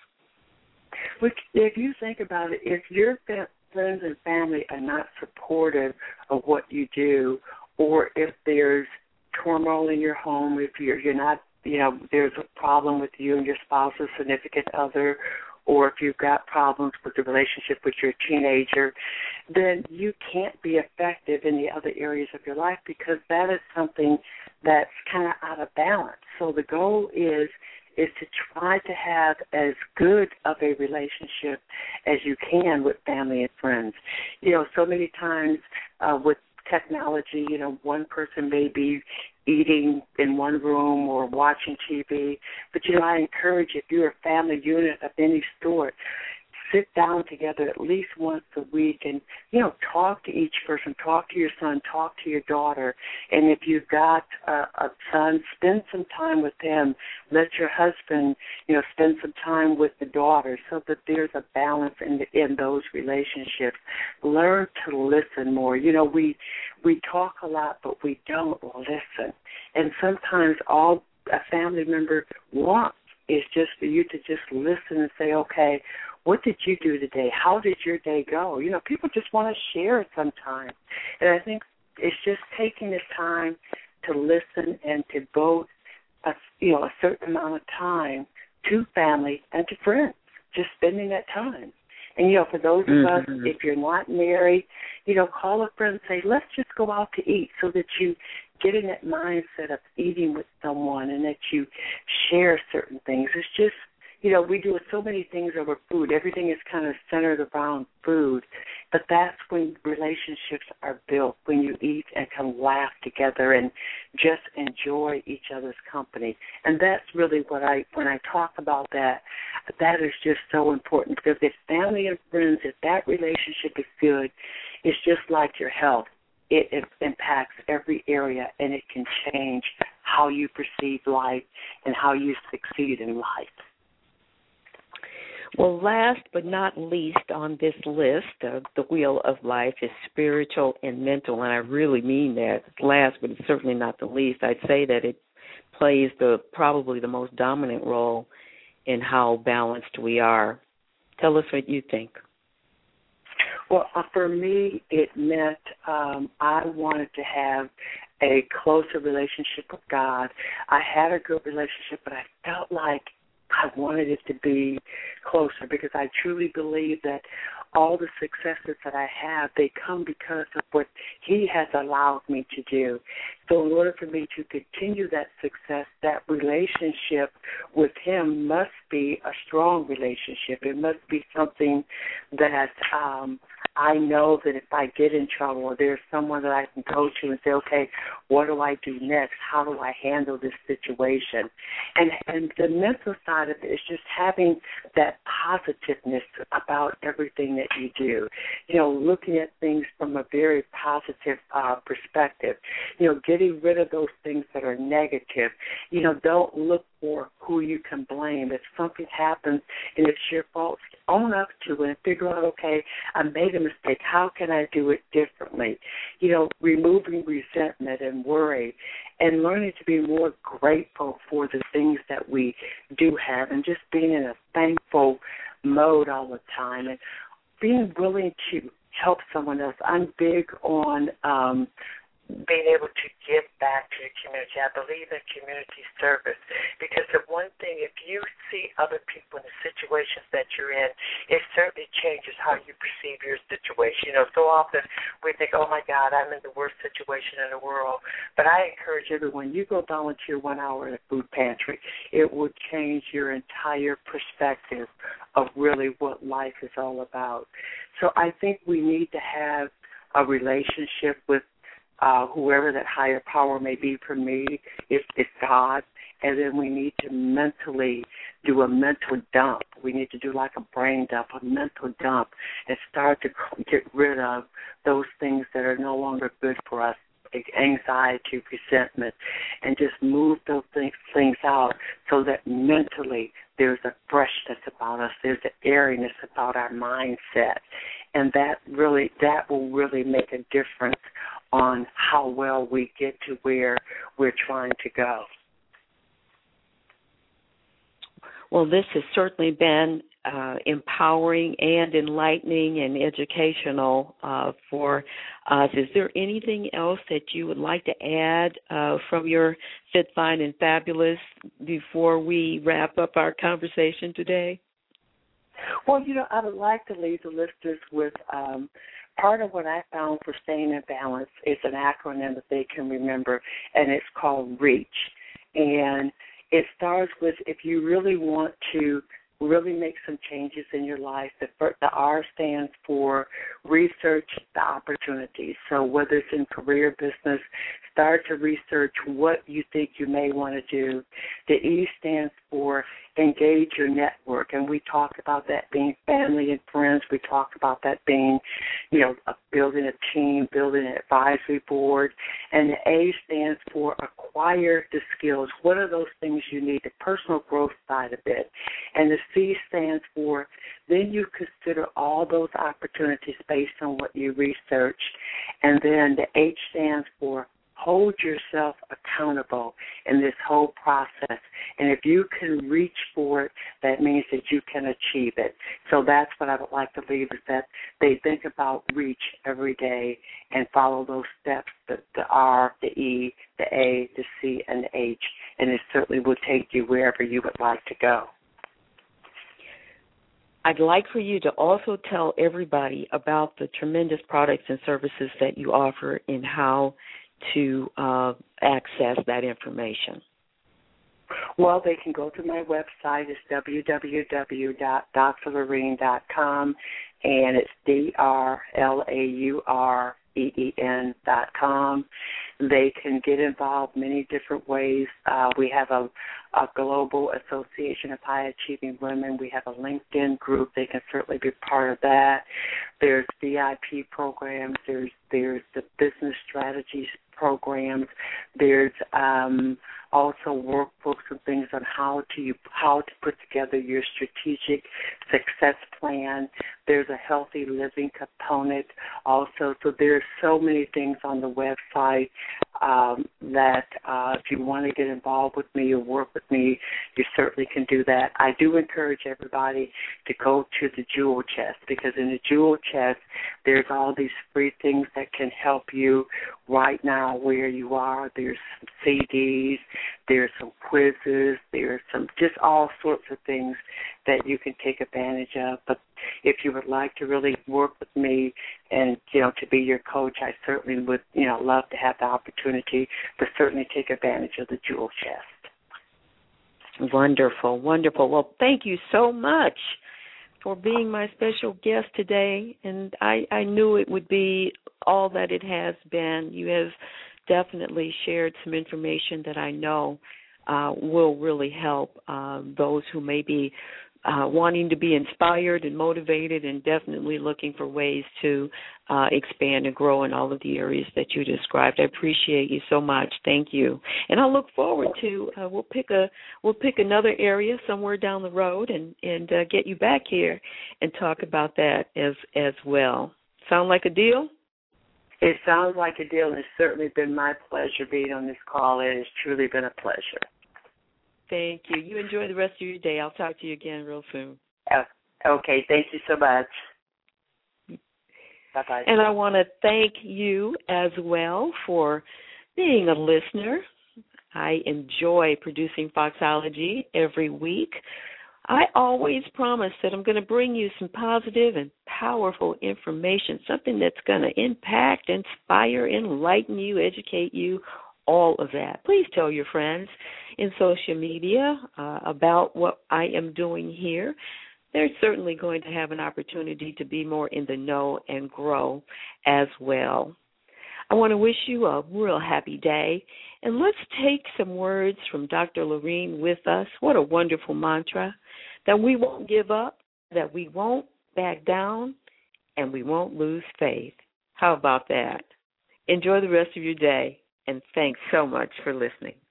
If you think about it, if your friends and family are not supportive of what you do, or if there's turmoil in your home, if you're not, there's a problem with you and your spouse or significant other, or if you've got problems with the relationship with your teenager, then you can't be effective in the other areas of your life, because that is something that's kind of out of balance. So the goal is to try to have as good of a relationship as you can with family and friends. So many times with technology, one person may be eating in one room or watching TV, but, I encourage, if you're a family unit of any sort, sit down together at least once a week and, talk to each person, talk to your son, talk to your daughter. And if you've got a son, spend some time with him. Let your husband, spend some time with the daughter, so that there's a balance in those relationships. Learn to listen more. We talk a lot, but we don't listen. And sometimes all a family member wants is just for you to just listen and say, okay, what did you do today? How did your day go? People just want to share it sometimes. And I think it's just taking the time to listen and to devote a certain amount of time to family and to friends, just spending that time. And, for those of us, if you're not married, call a friend and say, let's just go out to eat, so that you get in that mindset of eating with someone and that you share certain things. It's just, we do so many things over food. Everything is kind of centered around food. But that's when relationships are built, when you eat and can laugh together and just enjoy each other's company. And that's really when I talk about that is just so important. Because if family and friends, if that relationship is good, it's just like your health. It impacts every area, and it can change how you perceive life and how you succeed in life. Well, last but not least on this list of the wheel of life is spiritual and mental, and I really mean that. Last, but it's certainly not the least. I'd say that it plays probably the most dominant role in how balanced we are. Tell us what you think. Well, for me, it meant I wanted to have a closer relationship with God. I had a good relationship, but I felt like I wanted it to be closer because I truly believe that all the successes that I have, they come because of what He has allowed me to do. So in order for me to continue that success, that relationship with Him must be a strong relationship. It must be something that I know that if I get in trouble or there's someone that I can go to and say, okay, what do I do next? How do I handle this situation? And the mental side of it is just having that positiveness about everything that you do. You know, looking at things from a very positive perspective. You know, getting rid of those things that are negative. You know, don't look for who you can blame. If something happens and it's your fault, own up to it and figure out, okay, I made a mistake. How can I do it differently? You know, removing resentment and worry and learning to be more grateful for the things that we do have and just being in a thankful mode all the time and being willing to help someone else. I'm big on being able to give back to the community. I believe in community service because the one thing, if you see other people in the situations that you're in, it certainly changes how you perceive your situation. You know, so often we think, oh, my God, I'm in the worst situation in the world. But I encourage everyone, you go volunteer 1 hour in a food pantry. It will change your entire perspective of really what life is all about. So I think we need to have a relationship with whoever that higher power may be. For me, it's God, and then we need to mentally do a mental dump. We need to do like a brain dump, a mental dump, and start to get rid of those things that are no longer good for us, like anxiety, resentment, and just move those things out so that mentally there's a freshness about us, there's an airiness about our mindset, and that will really make a difference on how well we get to where we're trying to go. Well, this has certainly been empowering and enlightening and educational for us. Is there anything else that you would like to add from your Fit, Fine, and Fabulous before we wrap up our conversation today? Well, you know, I would like to leave the listeners with part of what I found for staying in balance is an acronym that they can remember, and it's called REACH. And it starts with, if you really want to really make some changes in your life, the R stands for research the opportunities. So whether it's in career, business, start to research what you think you may want to do. The E stands for engage your network, and we talk about that being family and friends. We talk about that being, you know, building a team, building an advisory board. And the A stands for acquire the skills. What are those things you need, the personal growth side of it? And the C stands for then you consider all those opportunities based on what you researched. And then the H stands for hold yourself accountable in this whole process. And if you can reach for it, that means that you can achieve it. So that's what I would like to leave, is that they think about reach every day and follow those steps, the R, the E, the A, the C, and the H. And it certainly will take you wherever you would like to go. I'd like for you to also tell everybody about the tremendous products and services that you offer and how to access that information. Well, they can go to my website. It's www.drlaureen.com, and it's DRLAUREEN.com. They can get involved many different ways. We have a Global Association of High Achieving Women. We have a LinkedIn group. They can certainly be part of that. There's VIP programs. There's the business strategies programs. There's also workbooks and things on how to put together your strategic success plan. There's a healthy living component also. So there's so many things on the website that if you want to get involved with me or work with me, you certainly can do that. I do encourage everybody to go to the Jewel Chest, because in the Jewel Chest, there's all these free things that can help you right now where you are. There's some CDs, there's some quizzes, there's some just all sorts of things that you can take advantage of. But if you would like to really work with me and, to be your coach, I certainly would, love to have the opportunity to certainly take advantage of the Jewel Chest. Wonderful, wonderful. Well, thank you so much for being my special guest today. And I knew it would be all that it has been. You have definitely shared some information that I know will really help those who may be wanting to be inspired and motivated, and definitely looking for ways to expand and grow in all of the areas that you described. I appreciate you so much. Thank you. And I'll look forward to we'll pick another area somewhere down the road and get you back here and talk about that as well. Sound like a deal? It sounds like a deal, and it's certainly been my pleasure being on this call. It has truly been a pleasure. Thank you. You enjoy the rest of your day. I'll talk to you again real soon. Okay. Thank you so much. Bye-bye. And I want to thank you as well for being a listener. I enjoy producing Foxology every week. I always promise that I'm going to bring you some positive and powerful information, something that's going to impact, inspire, enlighten you, educate you, all of that. Please tell your friends in social media about what I am doing here. They're certainly going to have an opportunity to be more in the know and grow as well. I want to wish you a real happy day. And let's take some words from Dr. Lorene with us. What a wonderful mantra. That we won't give up, that we won't back down, and we won't lose faith. How about that? Enjoy the rest of your day, and thanks so much for listening.